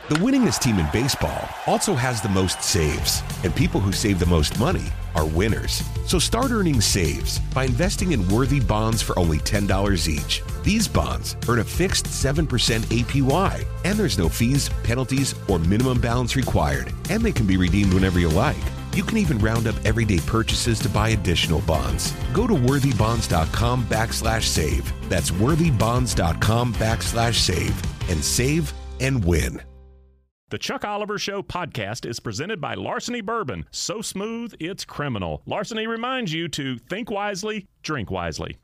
The winningest team in baseball also has the most saves, and people who save the most money are winners. So start earning saves by investing in worthy bonds for only $10 each. These bonds earn a fixed 7% APY, and there's no fees, penalties, or minimum balance required, and they can be redeemed whenever you like. You can even round up everyday purchases to buy additional bonds. Go to worthybonds.com/save. That's worthybonds.com/save and save and win. The Chuck Oliver Show podcast is presented by Larceny Bourbon. So smooth, it's criminal. Larceny reminds you to think wisely, drink wisely.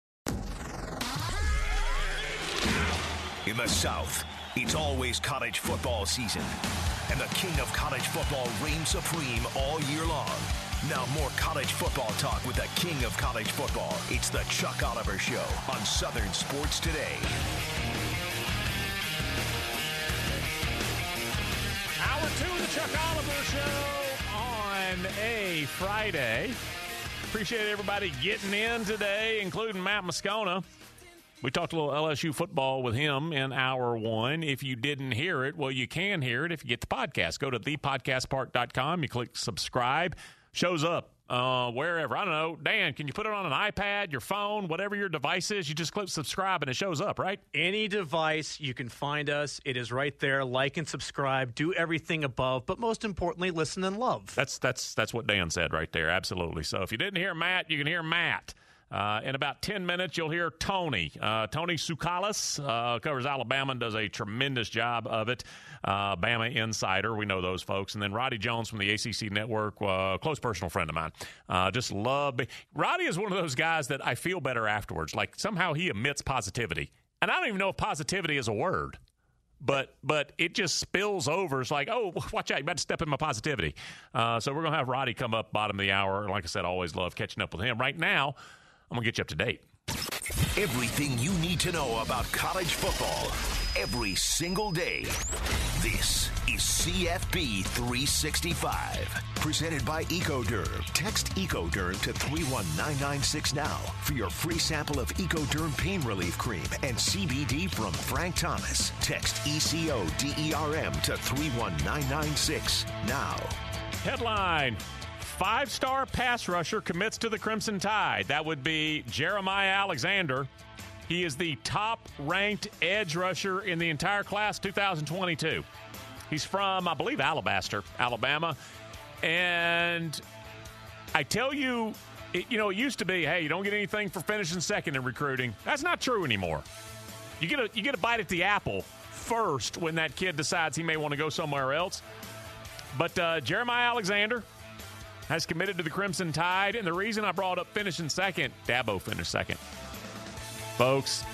In the South, it's always college football season, and the king of college football reigns supreme all year long. Now more college football talk with the king of college football. It's the Chuck Oliver Show on Southern Sports Today. Hour 2 of the Chuck Oliver Show on a Friday. Appreciate everybody getting in today, including Matt Moscona. We talked a little LSU football with him in hour 1. If you didn't hear it, well, you can hear it if you get the podcast. Go to thepodcastpark.com. You click subscribe. Shows up wherever. I don't know. Dan, can you put it on an iPad, your phone, whatever your device is? You just click subscribe and it shows up, right? Any device, you can find us. It is right there. Like and subscribe. Do everything above. But most importantly, listen and love. That's what Dan said right there. Absolutely. So if you didn't hear Matt, you can hear Matt. In about 10 minutes, you'll hear Tony. Tony Tsoukalas covers Alabama and does a tremendous job of it. Bama Insider, we know those folks. And then Roddy Jones from the ACC Network, close personal friend of mine. Just love Roddy is one of those guys that I feel better afterwards. Like somehow he emits positivity. And I don't even know if positivity is a word. But it just spills over. It's like, oh, watch out. You better step in my positivity. So we're going to have Roddy come up bottom of the hour. Like I said, I always love catching up with him. Right now, I'm going to get you up to date. Everything you need to know about college football every single day. This is CFB 365. Presented by Ecoderm. Text Ecoderm to 31996 now for your free sample of Ecoderm Pain Relief Cream and CBD from Frank Thomas. Text ECODERM to 31996 now. Headline. 5-star pass rusher commits to the Crimson Tide. That would be Jeremiah Alexander. He is the top-ranked edge rusher in the entire class 2022. He's from, I believe, Alabaster, Alabama. And I tell you, it used to be, hey, you don't get anything for finishing second in recruiting. That's not true anymore. You get a bite at the apple first when that kid decides he may want to go somewhere else. But Jeremiah Alexander has committed to the Crimson Tide, and the reason I brought up finishing second, Dabo finished second. Folks,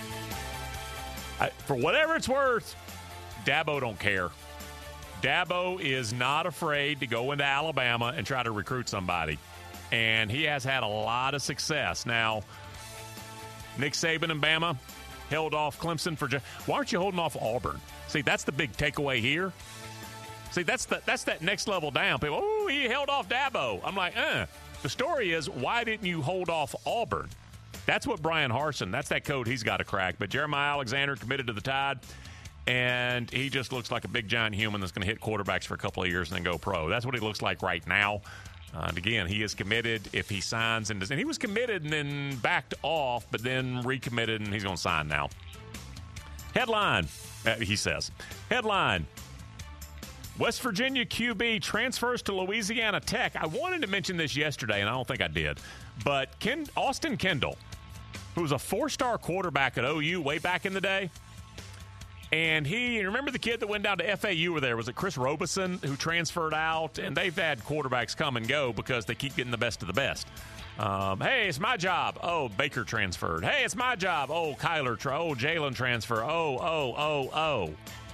for whatever it's worth, Dabo don't care. Dabo is not afraid to go into Alabama and try to recruit somebody, and he has had a lot of success. Now, Nick Saban and Bama held off Clemson for why aren't you holding off Auburn? See, that's the big takeaway here. See, that's that next level down. People, oh, he held off Dabo. I'm like, The story is, why didn't you hold off Auburn? That's what Brian Harsin, that's that code he's got to crack. But Jeremiah Alexander committed to the Tide, and he just looks like a big, giant human that's going to hit quarterbacks for a couple of years and then go pro. That's what he looks like right now. And again, he is committed if he signs. And he was committed and then backed off, but then recommitted, and he's going to sign now. Headline, he says. Headline. West Virginia QB transfers to Louisiana Tech. I wanted to mention this yesterday, and I don't think I did. But Austin Kendall, who was a 4-star quarterback at OU way back in the day, and you remember the kid that went down to FAU over there? Was it Chris Robeson who transferred out? And they've had quarterbacks come and go because they keep getting the best of the best. Hey, it's my job. Oh, Baker transferred. Hey, it's my job. Oh, Jalen transfer. Oh.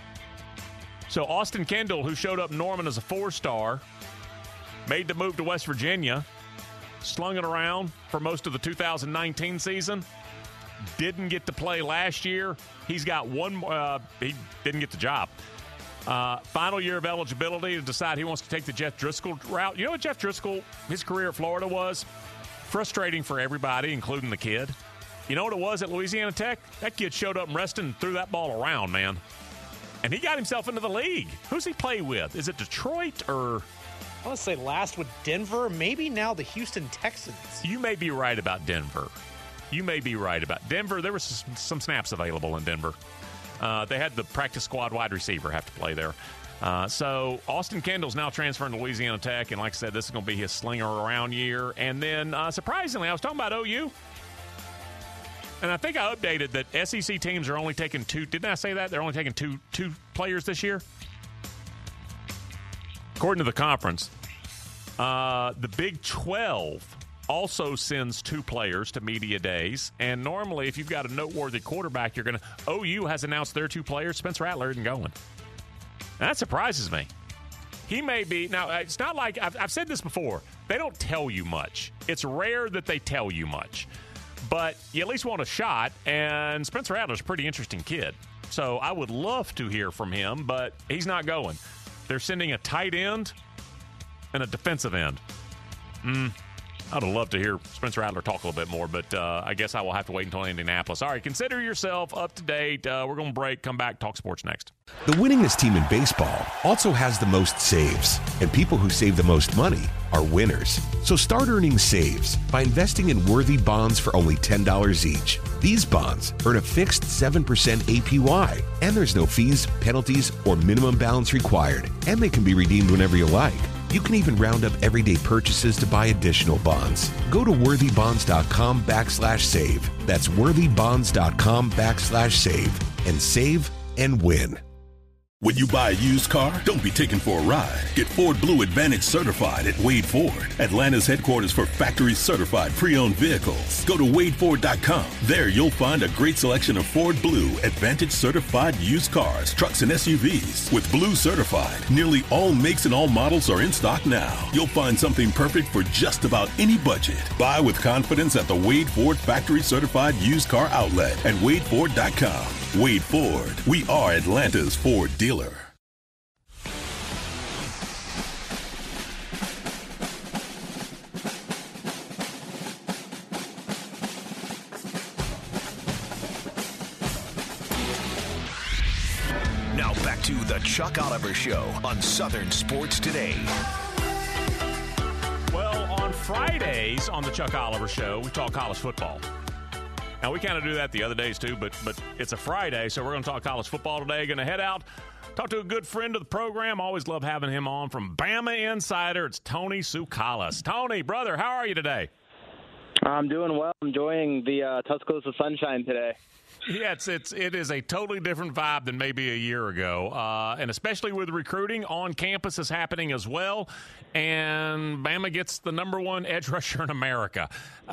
So Austin Kendall, who showed up Norman as a 4-star, made the move to West Virginia, slung it around for most of the 2019 season, didn't get to play last year. He's got one more. He didn't get the job. Final year of eligibility to decide he wants to take the Jeff Driscoll route. You know what Jeff Driscoll, his career at Florida was? Frustrating for everybody, including the kid. You know what it was at Louisiana Tech? That kid showed up and rested and threw that ball around, man. and he got himself into the league. Who's he play with? Is it Detroit or? I want to say last with Denver, maybe now the Houston Texans. You may be right about Denver. There were some snaps available in Denver. They had the practice squad wide receiver have to play there. So Austin Kendall's now transferring to Louisiana Tech, and like I said, this is going to be his slinger around year. And then, surprisingly, I was talking about OU, and I think I updated that SEC teams are only taking two. Didn't I say that? They're only taking two players this year? According to the conference, the Big 12 also sends 2 players to media days. And normally, if you've got a noteworthy quarterback, OU has announced their 2 players. Spencer Rattler isn't going. Now, that surprises me. He may be. Now, it's not like I've said this before. They don't tell you much. It's rare that they tell you much. But you at least want a shot. And Spencer Rattler's a pretty interesting kid. So I would love to hear from him, but he's not going. They're sending a tight end and a defensive end. I'd love to hear Spencer Rattler talk a little bit more, but I guess I will have to wait until Indianapolis. All right, consider yourself up to date. We're going to break, come back, talk sports next. The winningest team in baseball also has the most saves, and people who save the most money are winners. So start earning saves by investing in worthy bonds for only $10 each. These bonds earn a fixed 7% APY, and there's no fees, penalties, or minimum balance required, and they can be redeemed whenever you like. You can even round up everyday purchases to buy additional bonds. Go to worthybonds.com/save. That's worthybonds.com/save and save and win. When you buy a used car, don't be taken for a ride. Get Ford Blue Advantage certified at Wade Ford, Atlanta's headquarters for factory certified pre-owned vehicles. Go to wadeford.com. There you'll find a great selection of Ford Blue Advantage certified used cars, trucks, and SUVs. With Blue certified, nearly all makes and all models are in stock now. You'll find something perfect for just about any budget. Buy with confidence at the Wade Ford factory certified used car outlet at wadeford.com. Wade Ford. We are Atlanta's Ford dealer. Now back to the Chuck Oliver Show on Southern Sports Today. Well, on Fridays on the Chuck Oliver Show, we talk college football. Now, we kind of do that the other days, too, but it's a Friday, so we're going to talk college football today. Going to head out, talk to a good friend of the program. Always love having him on from Bama Insider. It's Tony Tsoukalas. Tony, brother, how are you today? I'm doing well. I'm enjoying the Tuscaloosa sunshine today. Yeah, it is a totally different vibe than maybe a year ago, and especially with recruiting on campus is happening as well, and Bama gets the number 1 edge rusher in America.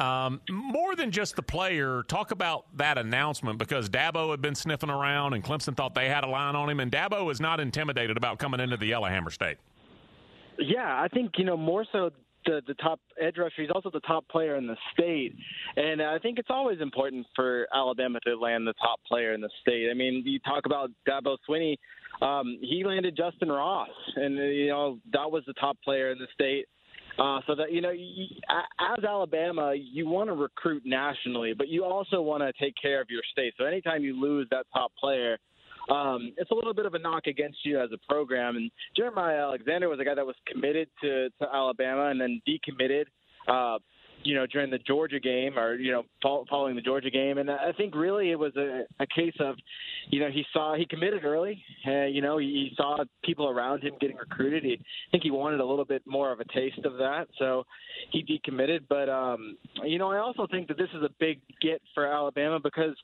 More than just the player, talk about that announcement, because Dabo had been sniffing around, and Clemson thought they had a line on him, and Dabo is not intimidated about coming into the Yellowhammer State. Yeah, I think, more so the top edge rusher. He's also the top player in the state. And I think it's always important for Alabama to land the top player in the state. I mean, you talk about Dabo Swinney. He landed Justin Ross, and, that was the top player in the state. So that, as Alabama, you want to recruit nationally, but you also want to take care of your state. So anytime you lose that top player, it's a little bit of a knock against you as a program. And Jeremiah Alexander was a guy that was committed to Alabama and then decommitted, during the Georgia game or, following the Georgia game. And I think really it was a case of, he committed early. He saw people around him getting recruited. I think he wanted a little bit more of a taste of that. So he decommitted. But, I also think that this is a big get for Alabama because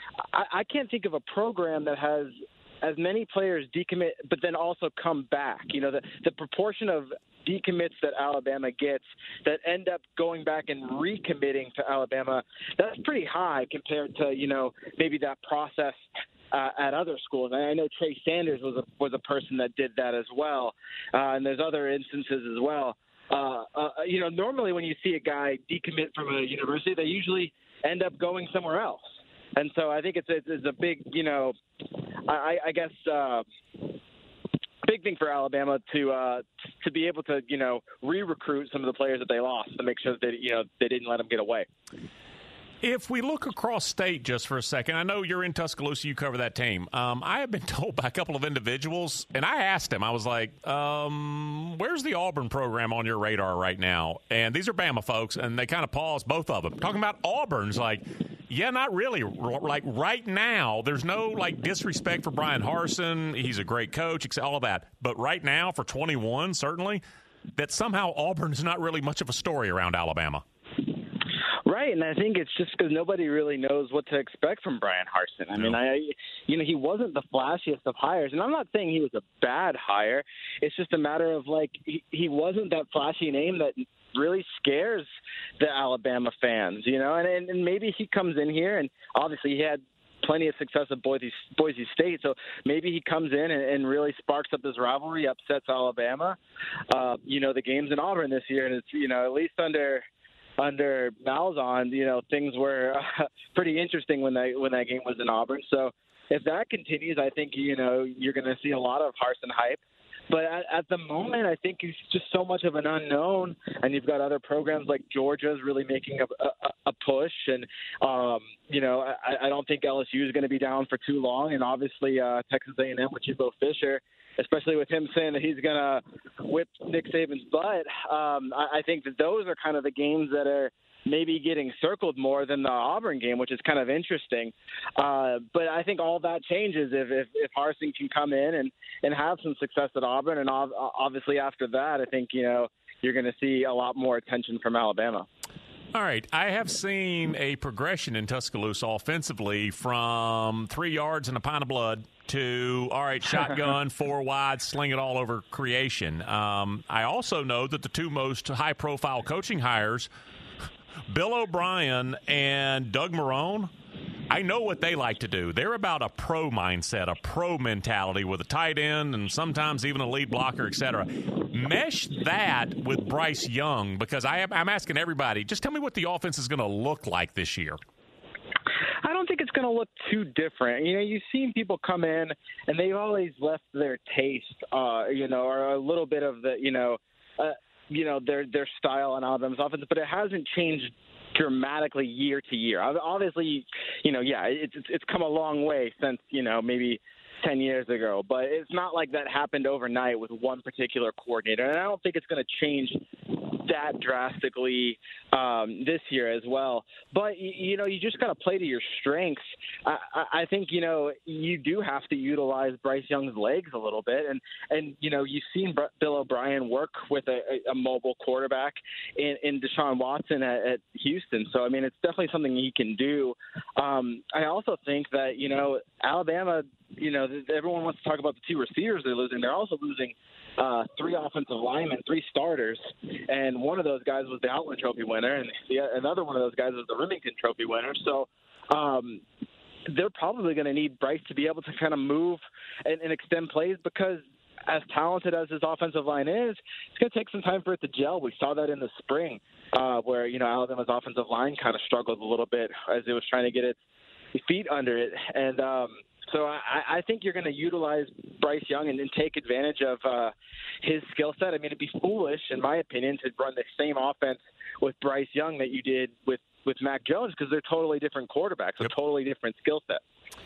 I can't think of a program that has as many players decommit but then also come back. The proportion of decommits that Alabama gets that end up going back and recommitting to Alabama, that's pretty high compared to, maybe that process at other schools. I know Trey Sanders was a person that did that as well, and there's other instances as well. Normally when you see a guy decommit from a university, they usually end up going somewhere else. And so I think it's a big, I guess, big thing for Alabama to be able to, re-recruit some of the players that they lost to make sure that they didn't let them get away. If we look across state just for a second, I know you're in Tuscaloosa, you cover that team. I have been told by a couple of individuals, and I asked them, I was like, where's the Auburn program on your radar right now? And these are Bama folks, and they kind of paused, both of them. Talking about Auburn's like, yeah, not really. Like right now, there's no like disrespect for Brian Harsin. He's a great coach, all of that. But right now, for 21, certainly, that somehow Auburn's not really much of a story around Alabama. Right, and I think it's just because nobody really knows what to expect from Brian Harsin. I mean, he wasn't the flashiest of hires, and I'm not saying he was a bad hire. It's just a matter of, like, he wasn't that flashy name that really scares the Alabama fans, and maybe he comes in here, and obviously he had plenty of success at Boise State, so maybe he comes in and really sparks up this rivalry, upsets Alabama. The game's in Auburn this year, and it's, at least under Malzahn, things were pretty interesting when that game was in Auburn. So if that continues, I think, you're going to see a lot of Harsin hype. But at the moment, I think he's just so much of an unknown, and you've got other programs like Georgia's really making a push, and I don't think LSU is going to be down for too long, and obviously Texas A&M with Jimbo Fisher, especially with him saying that he's going to whip Nick Saban's butt. I think that those are kind of the games that are maybe getting circled more than the Auburn game, which is kind of interesting. But I think all that changes if Harsin can come in and have some success at Auburn. And obviously after that, I think, you're going to see a lot more attention from Alabama. All right, I have seen a progression in Tuscaloosa offensively from 3 yards and a pint of blood to, all right, shotgun, 4 wide, sling it all over creation. I also know that the two most high-profile coaching hires, Bill O'Brien and Doug Marrone, I know what they like to do. They're about a pro mindset, a pro mentality with a tight end and sometimes even a lead blocker, et cetera. Mesh that with Bryce Young, because I'm asking everybody, just tell me what the offense is going to look like this year. I don't think it's going to look too different. You've seen people come in, and they've always left their taste, or a little bit of the, their style on Alabama's offense, but it hasn't changed dramatically year to year. Obviously, it's come a long way since, maybe 10 years ago, but it's not like that happened overnight with one particular coordinator. And I don't think it's going to change that drastically this year as well. But, you just got to play to your strengths. I think, you do have to utilize Bryce Young's legs a little bit. And you've seen Bill O'Brien work with a mobile quarterback in Deshaun Watson at Houston. So, I mean, it's definitely something he can do. I also think that, Alabama, everyone wants to talk about the 2 receivers they're losing. They're also losing 3 offensive linemen, 3 starters, and one of those guys was the Outland Trophy winner, and another one of those guys was the Remington Trophy winner. So they're probably going to need Bryce to be able to kind of move and extend plays, because as talented as his offensive line is, it's going to take some time for it to gel. We saw that in the spring where, Alabama's offensive line kind of struggled a little bit as it was trying to get its feet under it. And so I think you're going to utilize Bryce Young and take advantage of his skill set. I mean, it'd be foolish, in my opinion, to run the same offense with Bryce Young that you did with Mac Jones, because they're totally different quarterbacks, a totally different skill set.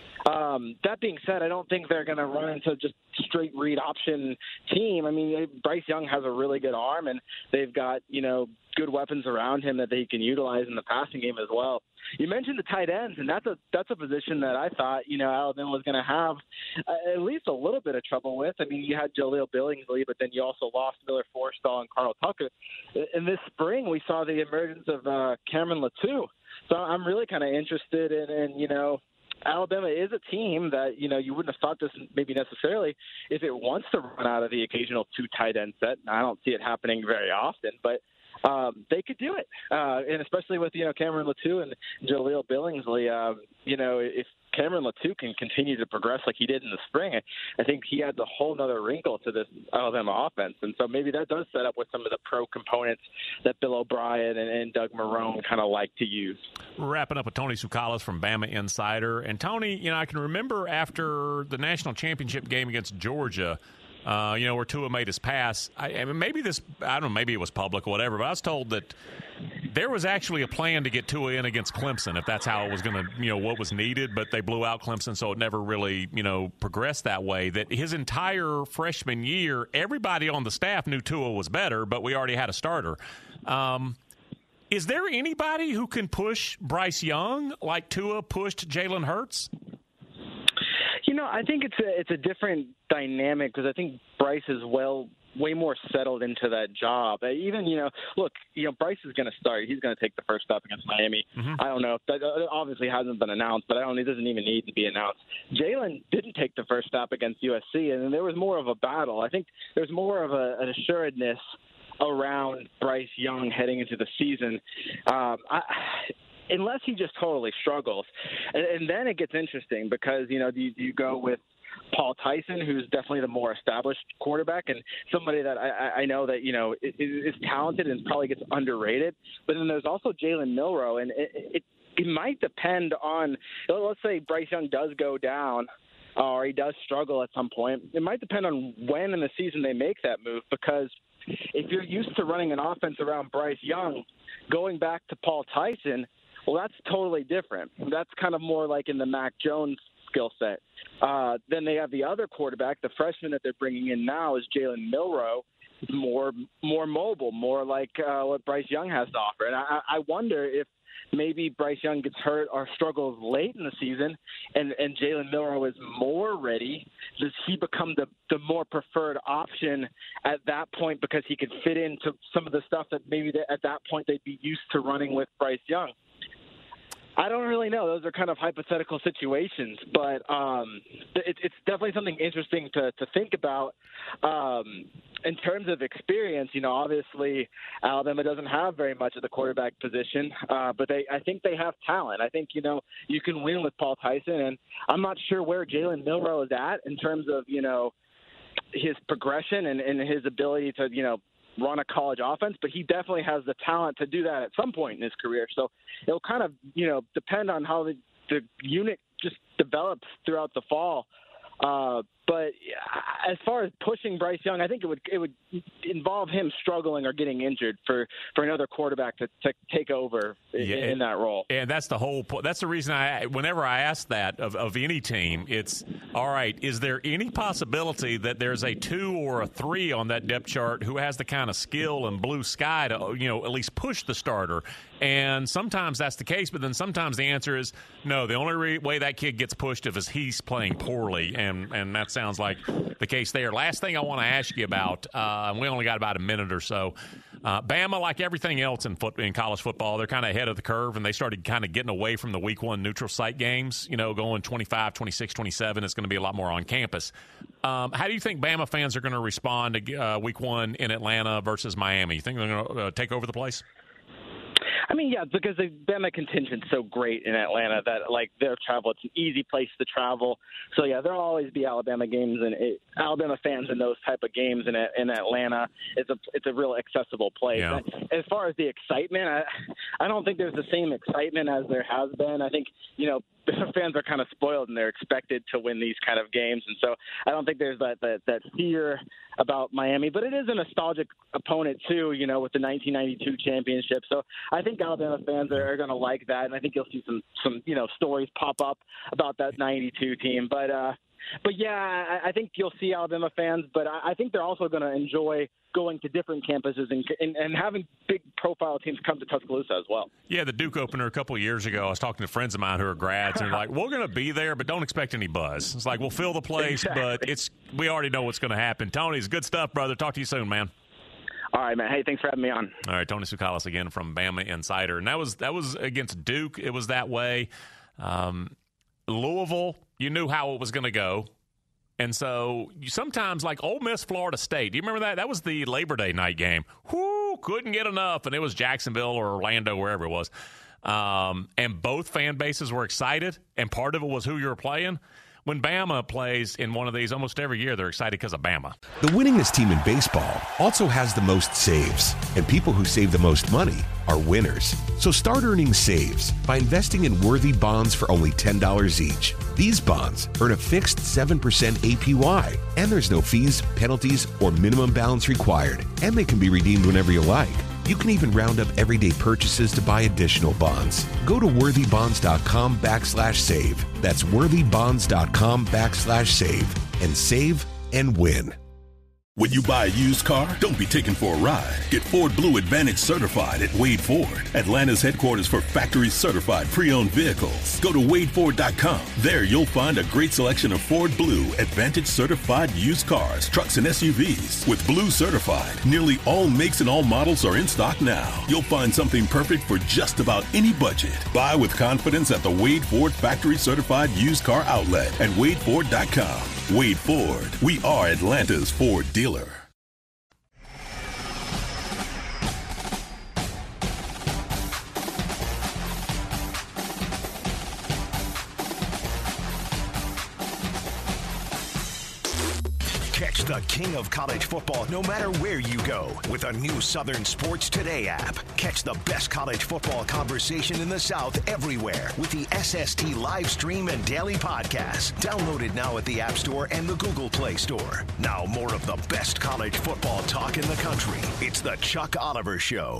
That being said, I don't think they're going to run into just straight read option team. I mean, Bryce Young has a really good arm, and they've got, good weapons around him that they can utilize in the passing game as well. You mentioned the tight ends, and that's a position that I thought, Alabama was going to have at least a little bit of trouble with. I mean, you had Jaleel Billingsley, but then you also lost Miller Forrestall and Carl Tucker. In this spring, we saw the emergence of Cameron Latou. So I'm really kind of interested in Alabama is a team that, you wouldn't have thought this maybe necessarily if it wants to run out of the occasional 2 tight end set. I don't see it happening very often, but they could do it. And especially with, Cameron Latou and Jaleel Billingsley, if Cameron Latou can continue to progress like he did in the spring, I think he adds a whole nother wrinkle to this Alabama offense. And so maybe that does set up with some of the pro components that Bill O'Brien and Doug Marrone kind of like to use. We're wrapping up with Tony Tsoukalas from Bama Insider. And Tony, I can remember after the national championship game against Georgia, where Tua made his pass. I mean, maybe it was public or whatever, but I was told that there was actually a plan to get Tua in against Clemson if that's how it was going to, what was needed, but they blew out Clemson, so it never really, progressed that way. That his entire freshman year, everybody on the staff knew Tua was better, but we already had a starter. Is there anybody who can push Bryce Young like Tua pushed Jalen Hurts? I think it's a different dynamic because I think Bryce is way more settled into that job. Even, Bryce is going to start. He's going to take the first step against Miami. Mm-hmm. I don't know. That obviously hasn't been announced, but it doesn't even need to be announced. Jalen didn't take the first step against USC, and there was more of a battle. I think there's more of an assuredness around Bryce Young heading into the season. Unless he just totally struggles. And then it gets interesting because, you go with Paul Tyson, who's definitely the more established quarterback and somebody that I know that, is talented and probably gets underrated. But then there's also Jalen Milroe, and it might depend on, let's say Bryce Young does go down or he does struggle at some point. It might depend on when in the season they make that move, because if you're used to running an offense around Bryce Young, going back to Paul Tyson, well, that's totally different. That's kind of more like in the Mac Jones skill set. Then they have the other quarterback, the freshman that they're bringing in now is Jalen Milroe, more mobile, more like what Bryce Young has to offer. And I wonder if maybe Bryce Young gets hurt or struggles late in the season and Jalen Milroe is more ready. Does he become the more preferred option at that point because he could fit into some of the stuff that maybe at that point they'd be used to running with Bryce Young? I don't really know. Those are kind of hypothetical situations, but it's definitely something interesting to think about. In terms of experience, obviously Alabama doesn't have very much of the quarterback position, but I think they have talent. I think, you can win with Paul Tyson, and I'm not sure where Jalen Milroe is at in terms of, his progression and his ability to, run a college offense, but he definitely has the talent to do that at some point in his career. So it'll kind of, depend on how the unit just develops throughout the fall. But as far as pushing Bryce Young, I think it would involve him struggling or getting injured for another quarterback to take over in that role. And that's the whole point. That's the reason whenever I ask that of any team, it's all right. Is there any possibility that there's a 2 or a 3 on that depth chart who has the kind of skill and blue sky to at least push the starter? And sometimes that's the case, but then sometimes the answer is no. The only way that kid gets pushed is he's playing poorly, and that sounds like the case there. Last thing I want to ask you about, we only got about a minute or so. Bama, like everything else in college football, they're kind of ahead of the curve, and they started kind of getting away from the week 1 neutral site games, going 25, 26, 27. It's going to be a lot more on campus. How do you think Bama fans are going to respond to week 1 in Atlanta versus Miami? You think they're going to take over the place? I mean, yeah, because the Bama contingent's so great in Atlanta that, their travel, it's an easy place to travel. So, yeah, there'll always be Alabama games and Alabama fans in those type of games in Atlanta. It's a real accessible place. Yeah. As far as the excitement, I don't think there's the same excitement as there has been. I think, fans are kind of spoiled and they're expected to win these kind of games. And so I don't think there's that fear about Miami. But it is a nostalgic opponent, too, with the 1992 championship. So I think Alabama fans are going to like that. And I think you'll see some stories pop up about that 92 team. But yeah, I think you'll see Alabama fans, but I think they're also going to enjoy going to different campuses and having big profile teams come to Tuscaloosa as well. Yeah, the Duke opener a couple of years ago, I was talking to friends of mine who are grads, and they're like, we're going to be there, but don't expect any buzz. It's like, we'll fill the place, exactly. But we already know what's going to happen. Tony, it's good stuff, brother. Talk to you soon, man. All right, man. Hey, thanks for having me on. All right, Tony Tsoukalas again from Bama Insider. And that was against Duke. It was that way. Louisville, you knew how it was going to go. And so sometimes, like Ole Miss, Florida State, do you remember that? That was the Labor Day night game. Whoo, couldn't get enough. And it was Jacksonville or Orlando, wherever it was. And both fan bases were excited, and part of it was who you were playing. when Bama plays in one of these, almost every year they're excited because of Bama. The winningest team in baseball also has the most saves, and people who save the most money are winners. So start earning saves by investing in worthy bonds for only $10 each. These bonds earn a fixed 7% APY, and there's no fees, penalties, or minimum balance required, and they can be redeemed whenever you like. You can even round up everyday purchases to buy additional bonds. Go to worthybonds.com/save. That's worthybonds.com/save and save and win. When you buy a used car, don't be taken for a ride. Get Ford Blue Advantage certified at Wade Ford, Atlanta's headquarters for factory certified pre-owned vehicles. Go to wadeford.com. There you'll find a great selection of Ford Blue Advantage certified used cars, trucks, and SUVs. With Blue certified, nearly all makes and all models are in stock now. You'll find something perfect for just about any budget. Buy with confidence at the Wade Ford factory certified used car outlet at wadeford.com. Wade Ford, we are Atlanta's Ford dealer. Catch the king of college football no matter where you go with a new Southern Sports Today app. Catch the best college football conversation in the South everywhere with the SST live stream and daily podcast. Downloaded now at the App Store and the Google Play Store. Now more of the best college football talk in the country. It's the Chuck Oliver Show.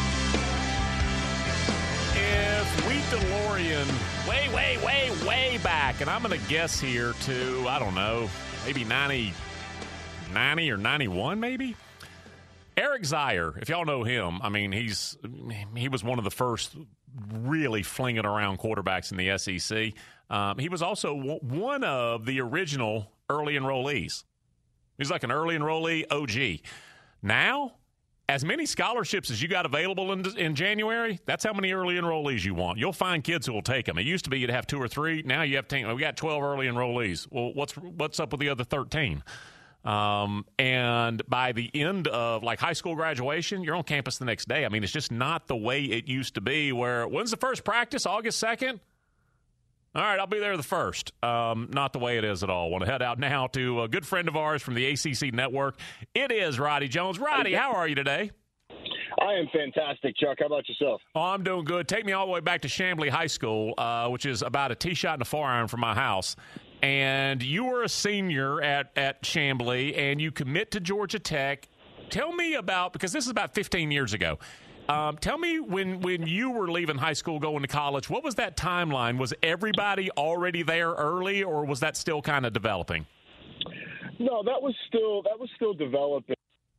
If we DeLorean way back, and I'm going to guess here to, I don't know, maybe 90 or 91 maybe? Eric Zeier, if y'all know him, I mean, he was one of the first really flinging around quarterbacks in the SEC. He was also one of the original early enrollees. He's like an early enrollee OG. Now, as many scholarships as you got available in January, that's how many early enrollees you want. You'll find kids who will take them. It used to be you'd have 2 or 3. Now you have 10. We got 12 early enrollees. Well, what's up with the other 13? And by the end of like high school graduation, you're on campus the next day. I mean, it's just not the way it used to be where, when's the first practice? August 2nd? All right, I'll be there the 1st. Not the way it is at all. Want to head out now to a good friend of ours from the ACC Network. It is Roddy Jones. Roddy, how are you today? I am fantastic, Chuck. How about yourself? Oh, I'm doing good. Take me all the way back to Chamblee High School, which is about a tee shot and a 4-iron from my house. And you were a senior at Chamblee, and you commit to Georgia Tech. Tell me about, because this is about 15 years ago, tell me when you were leaving high school going to college, what was that timeline? Was everybody already there early, or was that still kind of developing? No, that was still developing.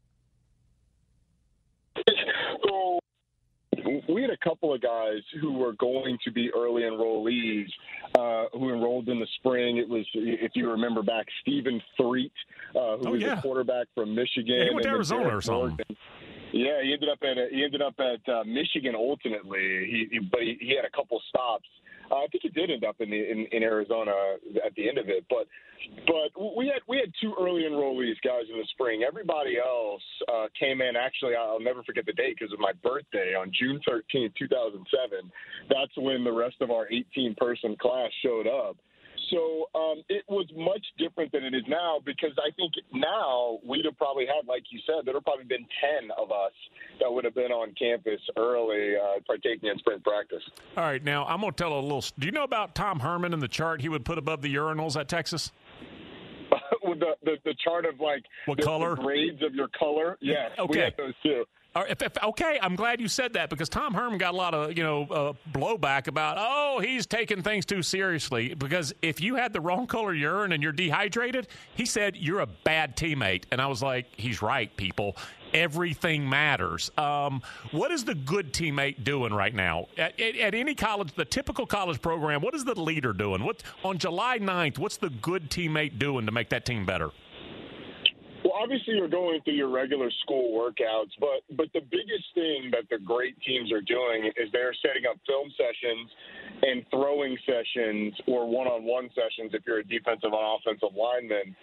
So we had a couple of guys who were going to be early enrollees who enrolled in the spring. It was, if you remember back, Stephen Threet, who was a quarterback from Michigan. Yeah, he went to Arizona or something. Yeah, he ended up at Michigan ultimately. But he had a couple stops. I think he did end up in Arizona at the end of it, but we had 2 early enrollees, guys, in the spring. Everybody else came in. Actually, I'll never forget the date because of my birthday on June 13th, 2007. That's when the rest of our 18-person class showed up. So it was much different than it is now, because I think now we'd have probably had, like you said, there would have probably been 10 of us that would have been on campus early partaking in spring practice. All right, now I'm going to tell a little – do you know about Tom Herman and the chart he would put above the urinals at Texas? With the chart of, like, what color? The grades of your color? Yes, okay. We had those too. Okay, I'm glad you said that, because Tom Herman got a lot of, blowback about, he's taking things too seriously. Because if you had the wrong color urine and you're dehydrated, he said you're a bad teammate. And I was like, he's right, people. Everything matters. What is the good teammate doing right now? At any college, the typical college program, what is the leader doing? On July 9th, what's the good teammate doing to make that team better? Well, obviously you're going through your regular school workouts, but the biggest thing that the great teams are doing is they're setting up film sessions and throwing sessions or one-on-one sessions if you're a defensive and offensive lineman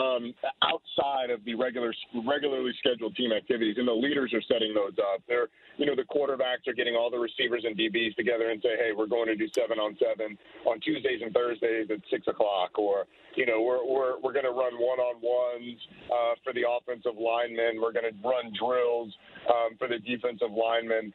outside of the regularly scheduled team activities, and the leaders are setting those up. They're, the quarterbacks are getting all the receivers and DBs together and say, hey, we're going to do 7-on-7 on Tuesdays and Thursdays at 6 o'clock, or we're going to run one-on-ones for the offensive linemen. We're going to run drills for the defensive linemen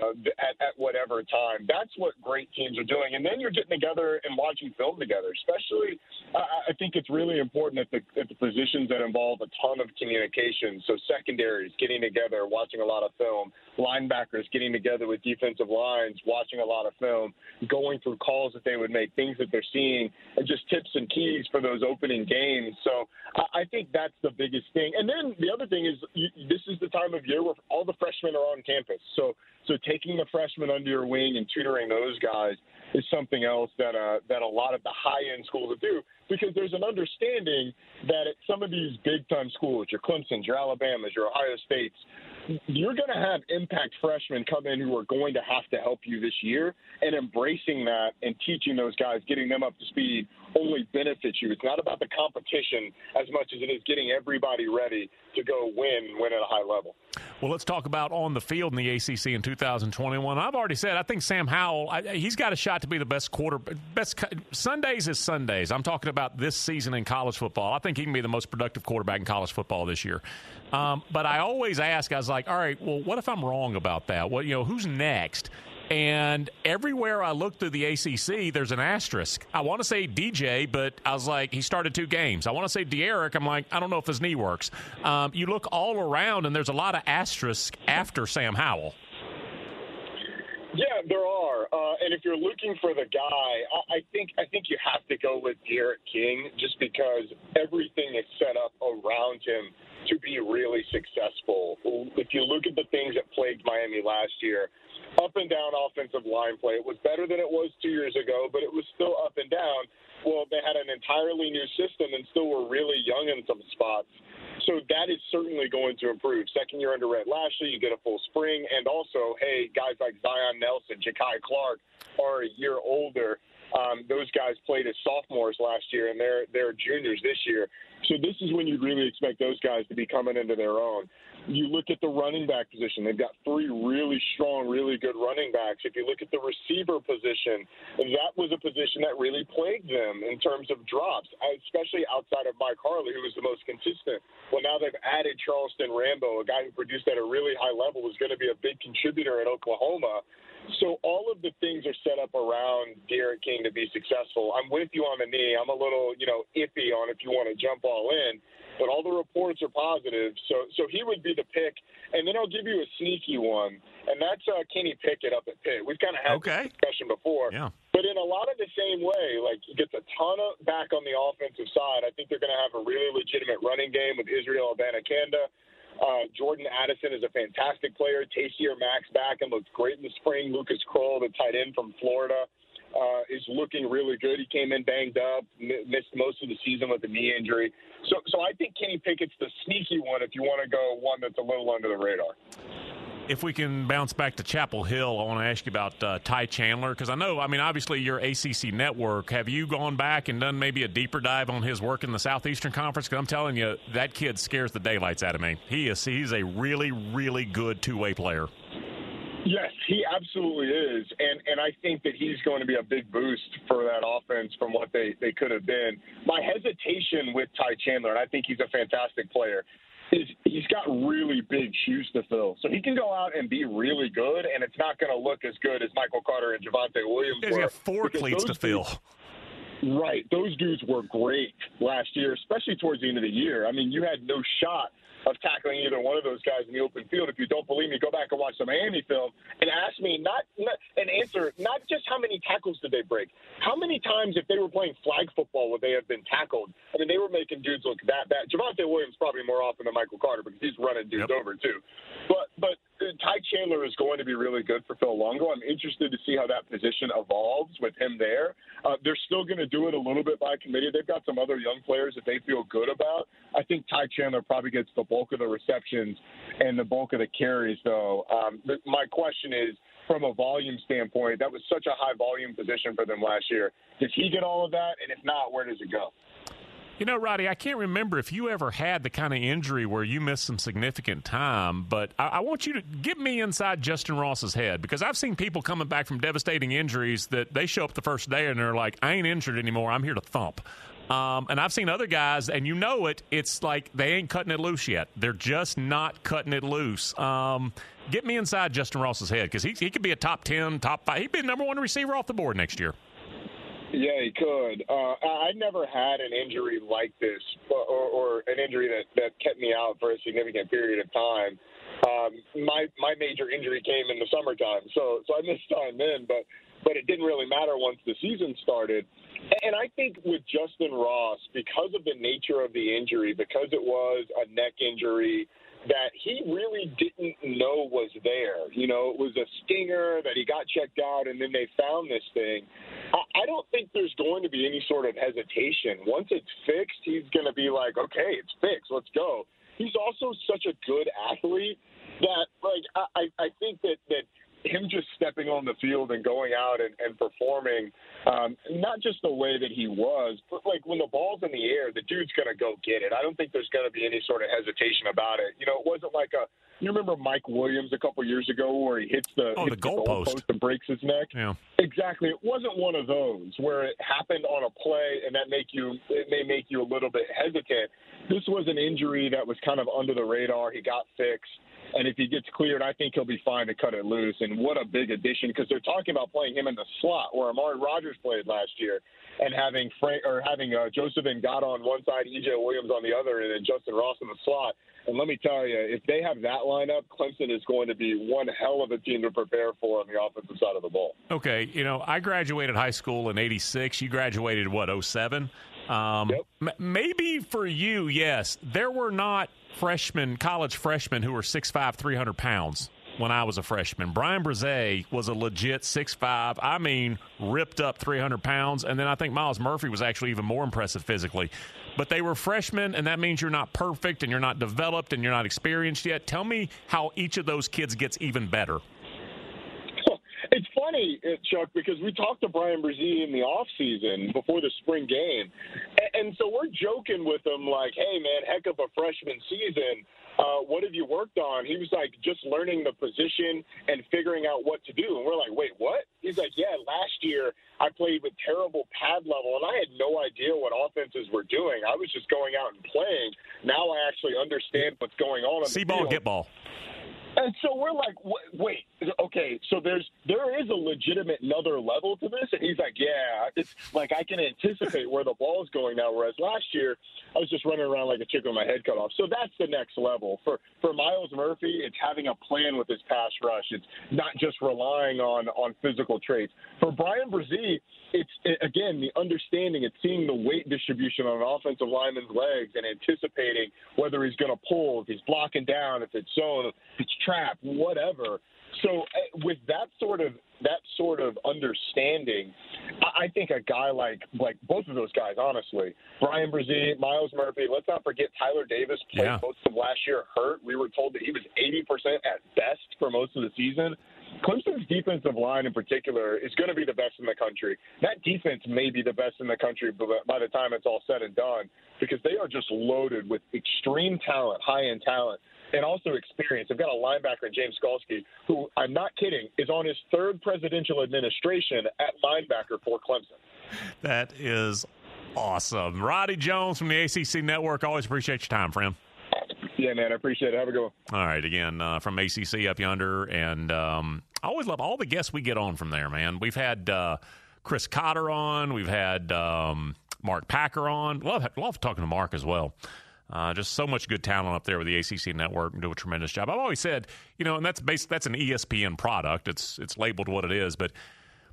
at whatever time. That's what great teams are doing. And then you're getting together and watching film together. Especially, I think it's really important at the positions that involve a ton of communication. So secondaries getting together, watching a lot of film. Linebackers getting together with defensive lines, watching a lot of film, going through calls that they would make, things that they're seeing, and just tips and keys for those opening games. So I think that's the biggest thing. And then the other thing is this is the time of year where all the freshmen are on campus. So taking the freshmen under your wing and tutoring those guys is something else that a lot of the high-end schools will do, because there's an understanding that at some of these big-time schools, your Clemsons, your Alabamas, your Ohio States, you're going to have impact freshmen come in who are going to have to help you this year, and embracing that and teaching those guys, getting them up to speed only benefits you. It's not about the competition as much as it is getting everybody ready to go win at a high level. Well, let's talk about on the field in the ACC in 2021. I've already said I think Sam Howell, he's got a shot to be the best quarterback. Sundays is Sundays. I'm talking about this season in college football. I think he can be the most productive quarterback in college football this year. But I always ask, I was like, all right, well, what if I'm wrong about that? Well, who's next? And everywhere I look through the ACC, there's an asterisk. I want to say DJ, but I was like, he started 2 games. I want to say De'Eric. I'm like, I don't know if his knee works. You look all around, and there's a lot of asterisks after Sam Howell. Yeah, there are. And if you're looking for the guy, I think you have to go with D'Eriq King, just because everything is set up around him to be really successful. If you look at the things that plagued Miami last year, up and down offensive line play. It was better than it was 2 years ago, but it was still up and down. Well, they had an entirely new system and still were really young in some spots. So that is certainly going to improve. Second year under Rhett Lashlee, you get a full spring. And also, hey, guys like Zion Nelson, Ja'Kai Clark are a year older. Those guys played as sophomores last year, and they're juniors this year. So this is when you really expect those guys to be coming into their own. You look at the running back position. They've got 3 really strong, really good running backs. If you look at the receiver position, that was a position that really plagued them in terms of drops, especially outside of Mike Harley, who was the most consistent. Well, now they've added Charleston Rambo, a guy who produced at a really high level, who's going to be a big contributor at Oklahoma. So all of the things are set up around D'Eriq King to be successful. I'm with you on the knee. I'm a little, iffy on if you want to jump all in. But all the reports are positive, so he would be the pick. And then I'll give you a sneaky one, and that's Kenny Pickett up at Pitt. We've kind of had this discussion before. Yeah. But in a lot of the same way, like he gets a ton of back on the offensive side. I think they're going to have a really legitimate running game with Israel Abanikanda. Jordan Addison is a fantastic player. Taysier Max back and looked great in the spring. Lucas Kroll, the tight end from Florida, is looking really good. He came in banged up, missed most of the season with a knee injury. So I think Kenny Pickett's the sneaky one if you want to go one that's a little under the radar. If we can bounce back to Chapel Hill, I want to ask you about Ty Chandler, because obviously your ACC network. Have you gone back and done maybe a deeper dive on his work in the Southeastern Conference? Because I'm telling you, that kid scares the daylights out of me. He's a really, really good two-way player. Yes, he absolutely is, and I think that he's going to be a big boost for that offense from what they could have been. My hesitation with Ty Chandler, and I think he's a fantastic player, is he's got really big shoes to fill. So he can go out and be really good, and it's not going to look as good as Michael Carter and Javonte Williams were. He's got 4 cleats to fill. Right. Those dudes were great last year, especially towards the end of the year. I mean, you had no shot of tackling either one of those guys in the open field. If you don't believe me, go back and watch the Miami film and ask me not just how many tackles did they break, how many times if they were playing flag football would they have been tackled. I mean, they were making dudes look that bad. Javonte Williams probably more often than Michael Carter because he's running dudes over too. But Ty Chandler is going to be really good for Phil Longo. I'm interested to see how that position evolves with him there. They're still going to do it a little bit by committee. They've got some other young players that they feel good about. I think Ty Chandler probably gets the bulk of the receptions and the bulk of the carries, though. My question is, from a volume standpoint, that was such a high volume position for them last year. Does he get all of that? And if not, where does it go? You know, Roddy, I can't remember if you ever had the kind of injury where you missed some significant time, but I want you to get me inside Justin Ross's head, because I've seen people coming back from devastating injuries that they show up the first day and they're like, I ain't injured anymore, I'm here to thump. And I've seen other guys, and you know it, it's like they ain't cutting it loose yet. They're just not cutting it loose. Get me inside Justin Ross's head, because he could be a top 10, top 5. He'd be the number 1 receiver off the board next year. Yeah, he could. I never had an injury like this, or an injury that kept me out for a significant period of time. My major injury came in the summertime, so I missed time then, but it didn't really matter once the season started. And I think with Justin Ross, because of the nature of the injury, because it was a neck injury that he really didn't know was there. You know, it was a stinger that he got checked out, and then they found this thing. I don't think there's going to be any sort of hesitation. Once it's fixed, he's going to be like, okay, it's fixed, let's go. He's also such a good athlete that, like, I think that him just stepping on the field and going out and performing, not just the way that he was, but like when the ball's in the air, the dude's going to go get it. I don't think there's going to be any sort of hesitation about it. You know, it wasn't like you remember Mike Williams a couple years ago where he hits the goalpost and breaks his neck? Yeah. Exactly. It wasn't one of those where it happened on a play and it may make you a little bit hesitant. This was an injury that was kind of under the radar. He got fixed. And if he gets cleared, I think he'll be fine to cut it loose. And what a big addition, because they're talking about playing him in the slot where Amari Rodgers played last year, and having Joseph Ngata on one side, EJ Williams on the other, and then Justin Ross in the slot. And let me tell you, if they have that lineup, Clemson is going to be one hell of a team to prepare for on the offensive side of the ball. Okay, you know, I graduated high school in '86. You graduated, what, 07? Yep. Maybe for you, yes. There were not college freshmen who were 6'5", 300 pounds when I was a freshman. Brian Brzee was a legit 6'5", I mean, ripped up 300 pounds. And then I think Myles Murphy was actually even more impressive physically. But they were freshmen, and that means you're not perfect and you're not developed and you're not experienced yet. Tell me how each of those kids gets even better. It's funny, Chuck, because we talked to Brian Brzee in the offseason before the spring game. And so we're joking with him like, hey, man, heck of a freshman season. What have you worked on? He was like, just learning the position and figuring out what to do. And we're like, wait, what? He's like, yeah, last year I played with terrible pad level, and I had no idea what offenses were doing. I was just going out and playing. Now I actually understand what's going on. See ball, get ball. And so we're like, wait, okay, so there is a legitimate another level to this? And he's like, yeah, it's like I can anticipate where the ball is going now, whereas last year I was just running around like a chicken with my head cut off. So that's the next level. For Myles Murphy, it's having a plan with his pass rush. It's not just relying on physical traits. For Brian Brzee, it's, again, the understanding, it's seeing the weight distribution on an offensive lineman's legs and anticipating whether he's going to pull, if he's blocking down, if it's zone, if it's trap, whatever. So with that sort of understanding, I think a guy like both of those guys, honestly, Brian Brzee, Myles Murphy, let's not forget Tyler Davis played most of last year hurt. We were told that he was 80% at best for most of the season. Clemson's defensive line in particular is going to be the best in the country. That defense may be the best in the country by the time it's all said and done, because they are just loaded with extreme talent, high-end talent, and also experience. They've got a linebacker in James Skalski, who, I'm not kidding, is on his third presidential administration at linebacker for Clemson. That is awesome. Roddy Jones from the ACC Network. Always appreciate your time, friend. Yeah, man, I appreciate it. Have a good one. All right, again, from ACC up yonder, and I always love all the guests we get on from there, man. We've had Chris Cotter on. We've had Mark Packer on. Love talking to Mark as well. Just so much good talent up there with the ACC Network and do a tremendous job. I've always said, you know, and that's an ESPN product. It's labeled what it is, but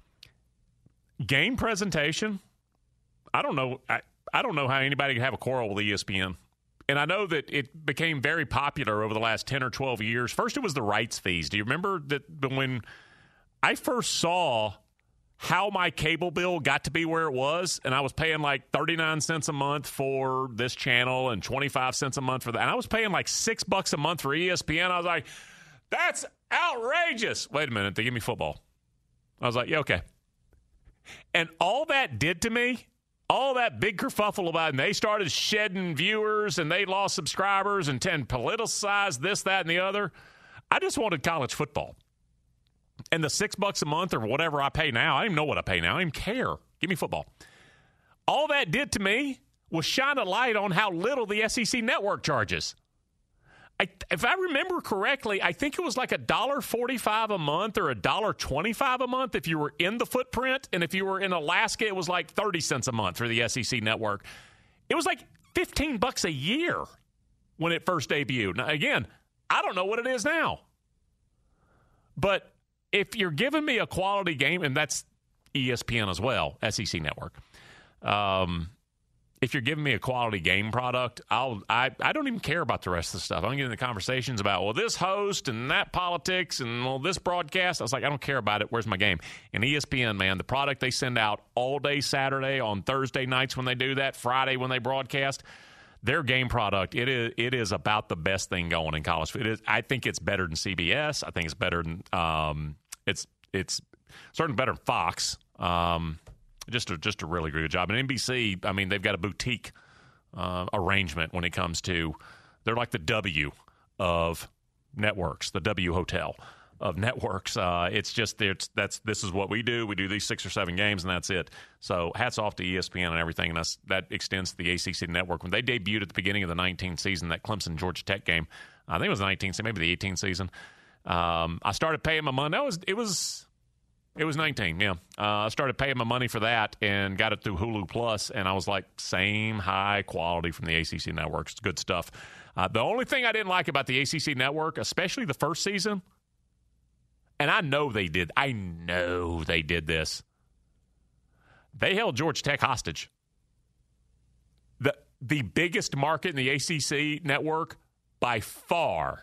game presentation, I don't know how anybody can have a quarrel with ESPN. And I know that it became very popular over the last 10 or 12 years. First, it was the rights fees. Do you remember that when I first saw how my cable bill got to be where it was, and I was paying like 39 cents a month for this channel and 25 cents a month for that, and I was paying like $6 a month for ESPN, I was like, that's outrageous. Wait a minute, they give me football. I was like, yeah, okay. And all that did to me, all that big kerfuffle about it, and they started shedding viewers, and they lost subscribers, and politicized this, that, and the other. I just wanted college football. And the $6 a month or whatever I pay now, I don't even know what I pay now. I don't even care. Give me football. All that did to me was shine a light on how little the SEC network charges. If I remember correctly, I think it was like $1.45 a month or $1.25 a month if you were in the footprint. And if you were in Alaska, it was like 30 cents a month for the SEC network. It was like $15 a year when it first debuted. Now, again, I don't know what it is now. But if you're giving me a quality game, and that's ESPN as well, SEC network, if you're giving me a quality game product, I don't even care about the rest of the stuff. I'm getting the conversations about, well, this host and that politics and, well, this broadcast. I was like, I don't care about it. Where's my game? And ESPN, man, the product they send out all day Saturday, on Thursday nights when they do that, Friday when they broadcast, their game product, it is about the best thing going in college. It is. I think it's better than CBS. I think it's better than it's certainly better than Fox. Just a really good job. And NBC, I mean, they've got a boutique arrangement when it comes to, they're like the W of networks, the W Hotel of networks. It's just this is what we do. We do these 6 or 7 games, and that's it. So hats off to ESPN and everything, and that extends to the ACC network. When they debuted at the beginning of the 19th season, that Clemson Georgia Tech game, I think it was the 19th, maybe the 18th season. I started paying my money. It was 19, yeah. I started paying my money for that and got it through Hulu Plus, and I was like, same high quality from the ACC network. It's good stuff. The only thing I didn't like about the ACC network, especially the first season, and I know they did this, they held Georgia Tech hostage. The biggest market in the ACC network by far.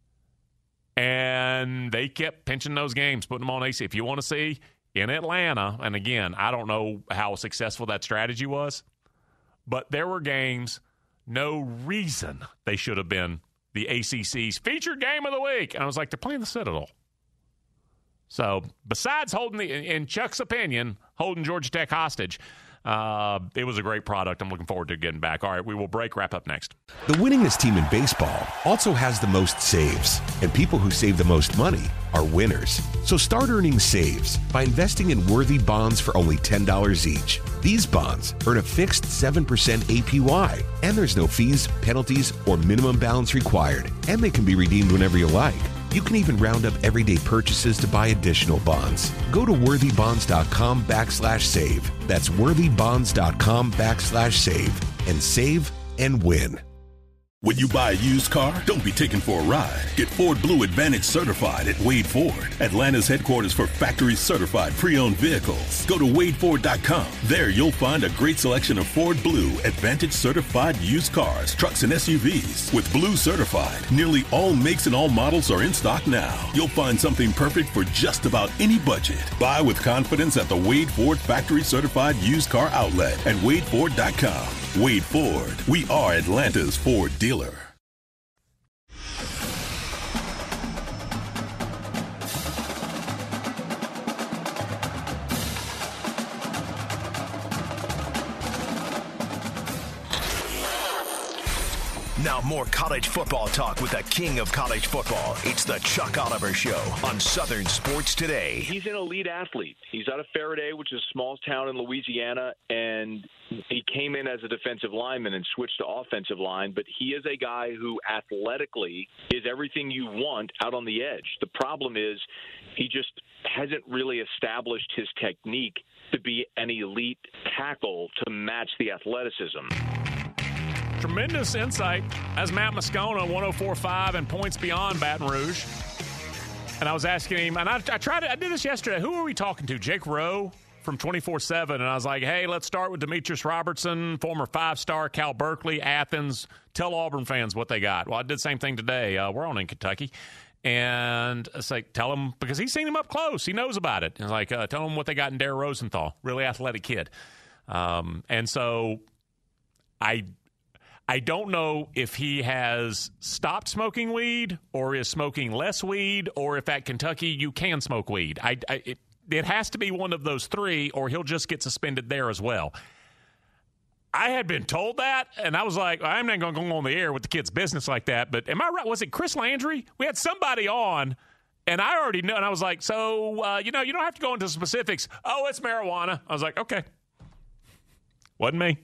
And they kept pinching those games, putting them on AC. If you want to see in Atlanta, and again, I don't know how successful that strategy was, but there were games, no reason they should have been the ACC's featured game of the week. And I was like, they're playing the Citadel. So besides in Chuck's opinion, holding Georgia Tech hostage, it was a great product. I'm looking forward to getting back. All right, we will break. Wrap up next. The winningest team in baseball also has the most saves, and people who save the most money are winners. So start earning saves by investing in worthy bonds for only $10 each. These bonds earn a fixed 7% APY, and there's no fees, penalties, or minimum balance required, and they can be redeemed whenever you like. You can even round up everyday purchases to buy additional bonds. Go to worthybonds.com/save. That's worthybonds.com/save and save and win. When you buy a used car, don't be taken for a ride. Get Ford Blue Advantage certified at Wade Ford, Atlanta's headquarters for factory certified pre-owned vehicles. Go to wadeford.com. There you'll find a great selection of Ford Blue Advantage certified used cars, trucks, and SUVs. With Blue certified, nearly all makes and all models are in stock now. You'll find something perfect for just about any budget. Buy with confidence at the Wade Ford factory certified used car outlet at wadeford.com. Wade Ford. We are Atlanta's Ford dealer. Now more college football talk with the king of college football. It's the Chuck Oliver Show on Southern Sports Today. He's an elite athlete. He's out of Faraday, which is a small town in Louisiana, and he came in as a defensive lineman and switched to offensive line, but he is a guy who athletically is everything you want out on the edge. The problem is he just hasn't really established his technique to be an elite tackle to match the athleticism. Tremendous insight as Matt Moscona, 104.5 and Points Beyond Baton Rouge. And I was asking him, and I did this yesterday. Who are we talking to? Jake Rowe from 24/7, and I was like, hey, let's start with Demetrius Robertson, former 5-star, Cal Berkeley, Athens. Tell Auburn fans what they got. Well, I did the same thing today. We're on in Kentucky. And it's like, tell him, because he's seen him up close. He knows about it. It's like, tell him what they got in Dare Rosenthal. Really athletic kid. And so I don't know if he has stopped smoking weed or is smoking less weed, or if at Kentucky you can smoke weed. It has to be one of those three, or he'll just get suspended there as well. I had been told that, and I was like, I'm not going to go on the air with the kid's business like that. But am I right? Was it Chris Landry? We had somebody on, and I already know. And I was like, so, you don't have to go into specifics. Oh, it's marijuana. I was like, okay. Wasn't me.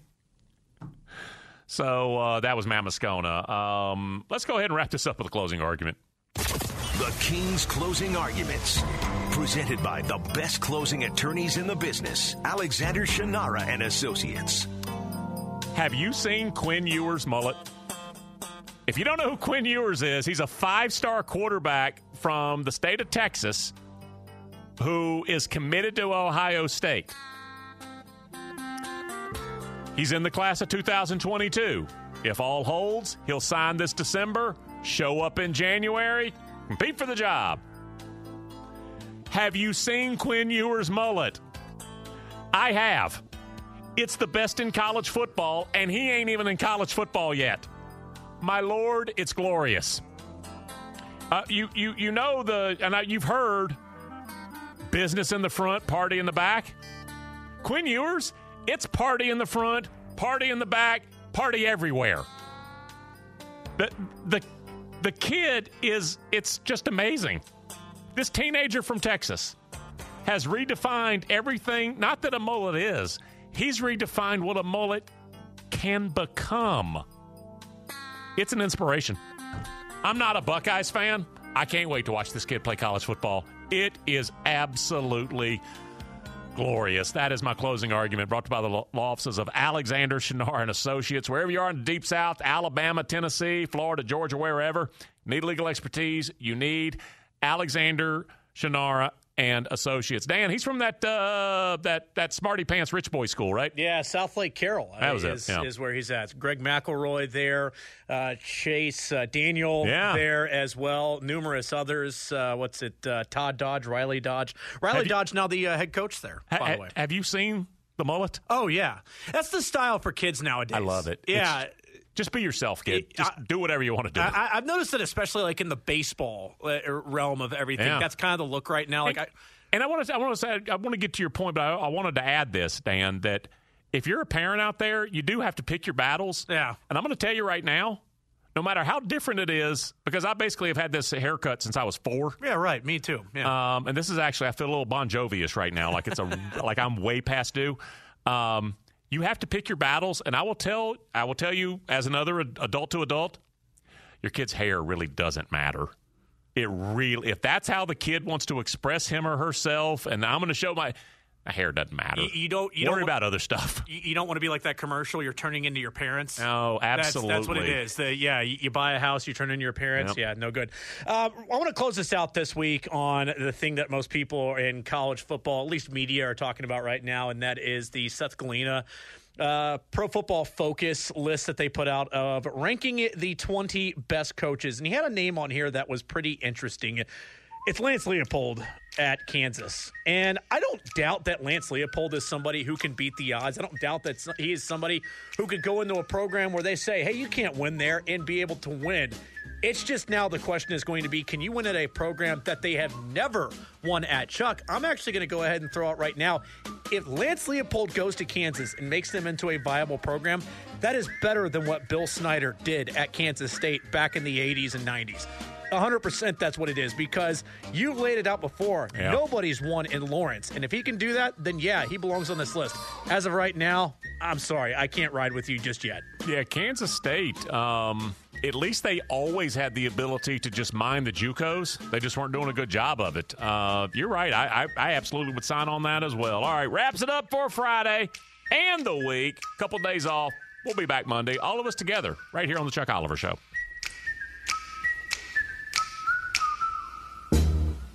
So that was Matt Moscona. Let's go ahead and wrap this up with a closing argument. The King's Closing Arguments. Presented by the best closing attorneys in the business, Alexander Shannara and Associates. Have you seen Quinn Ewers' mullet? If you don't know who Quinn Ewers is, he's a 5-star quarterback from the state of Texas who is committed to Ohio State. He's in the class of 2022. If all holds, he'll sign this December, show up in January, compete for the job. Have you seen Quinn Ewers' mullet? I have. It's the best in college football, and he ain't even in college football yet. My Lord, it's glorious. You know you've heard business in the front, party in the back. Quinn Ewers, it's party in the front, party in the back, party everywhere. The kid it's just amazing. This teenager from Texas has redefined everything, not that a mullet is. He's redefined what a mullet can become. It's an inspiration. I'm not a Buckeyes fan. I can't wait to watch this kid play college football. It is absolutely glorious. That is my closing argument, brought to you by the law offices of Alexander Shannara and Associates. Wherever you are in the Deep South, Alabama, Tennessee, Florida, Georgia, wherever, need legal expertise, you need Alexander Shannara and Associates. Dan, he's from that smarty pants rich boy school, right? Yeah, South Lake Carroll is where he's at. Greg McElroy there, Chase Daniel there as well, numerous others. Todd Dodge, Riley Dodge. Dodge now the head coach there, by the way. Have you seen the mullet? Oh, yeah. That's the style for kids nowadays. I love it. Yeah. Just be yourself, kid. Just do whatever you want to do. I've noticed it, especially like in the baseball realm of everything. Yeah. That's kind of the look right now. I want to get to your point, but I wanted to add this, Dan, that if you're a parent out there, you do have to pick your battles. Yeah. And I'm going to tell you right now, no matter how different it is, because I basically have had this haircut since I was 4. Yeah, right. Me too. Yeah. And this is actually, I feel a little Bon Jovi-ish right now, like like I'm way past due. You have to pick your battles, and I will tell you, as another adult to adult, your kid's hair really doesn't matter. If that's how the kid wants to express him or herself, and I'm going to show my hair doesn't matter. You don't worry about other stuff. You don't want to be like that commercial. You're turning into your parents. Oh, absolutely. That's what it is. You buy a house, you turn into your parents. Yep. Yeah, no good. I want to close this out this week on the thing that most people in college football, at least media, are talking about right now, and that is the Seth Galina Pro Football Focus list that they put out of ranking the 20 best coaches. And he had a name on here that was pretty interesting. It's Lance Leopold at Kansas. And I don't doubt that Lance Leopold is somebody who can beat the odds. I don't doubt that he is somebody who could go into a program where they say, hey, you can't win there, and be able to win. It's just now the question is going to be, can you win at a program that they have never won at? Chuck, I'm actually going to go ahead and throw out right now, if Lance Leopold goes to Kansas and makes them into a viable program, that is better than what Bill Snyder did at Kansas State back in the 80s and 90s. 100% that's what it is, because you've laid it out before. Yeah. Nobody's won in Lawrence. And if he can do that, then yeah, he belongs on this list. As of right now, I'm sorry, I can't ride with you just yet. Yeah, Kansas State, at least they always had the ability to just mine the JUCOs. They just weren't doing a good job of it. You're right. I absolutely would sign on that as well. All right, wraps it up for Friday and the week. Couple days off. We'll be back Monday, all of us together, right here on the Chuck Oliver Show.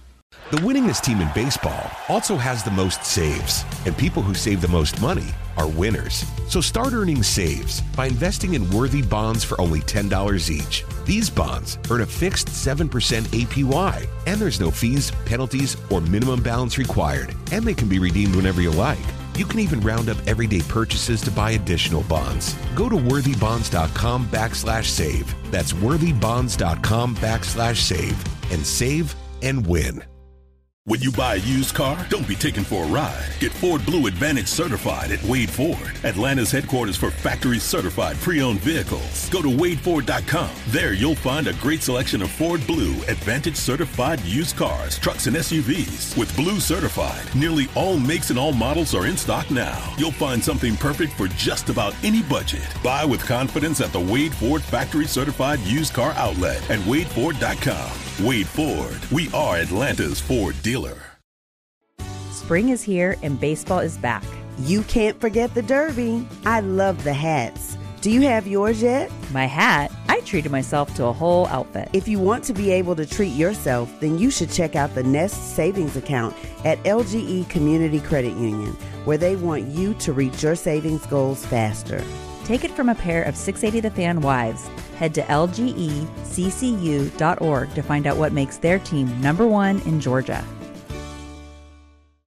The winningest team in baseball also has the most saves, and people who save the most money are winners. So start earning saves by investing in worthy bonds for only $10 each. These bonds earn a fixed 7% APY, and there's no fees, penalties, or minimum balance required, and they can be redeemed whenever you like. You can even round up everyday purchases to buy additional bonds. Go to worthybonds.com/save. That's worthybonds.com/save and save and win. When you buy a used car, don't be taken for a ride. Get Ford Blue Advantage certified at Wade Ford, Atlanta's headquarters for factory certified pre-owned vehicles. Go to wadeford.com. There you'll find a great selection of Ford Blue Advantage certified used cars, trucks, and SUVs. With Blue certified, nearly all makes and all models are in stock now. You'll find something perfect for just about any budget. Buy with confidence at the Wade Ford factory certified used car outlet at wadeford.com. Wade Ford, we are Atlanta's Ford dealer. Spring is here and baseball is back. You can't forget the Derby. I love the hats. Do you have yours yet? My hat? I treated myself to a whole outfit. If you want to be able to treat yourself, then you should check out the Nest Savings Account at LGE Community Credit Union, where they want you to reach your savings goals faster. Take it from a pair of 680 The Fan wives. Head to lgeccu.org to find out what makes their team #1 in Georgia.